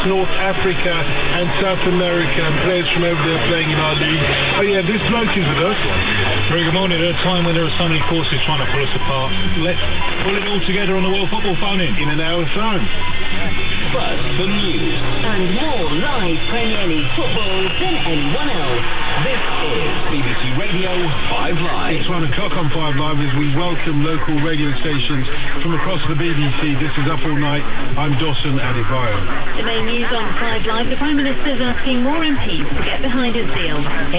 North Africa and South America, and players from over there playing in our league. Oh yeah, this bloke is with us. Very good morning. At a time when there are so many forces trying to pull us apart, let's pull it all together on the World Football Phone In an hour's time. First, the news. And more live Premier League football than anyone else. This is BBC Radio 5 Live. It's 1 o'clock on 5 Live as we welcome local radio stations from across the BBC. This is Up All Night. I'm Dawson Adebayo. The main news on 5 Live, the Prime Minister's asking more MPs to get behind his deal.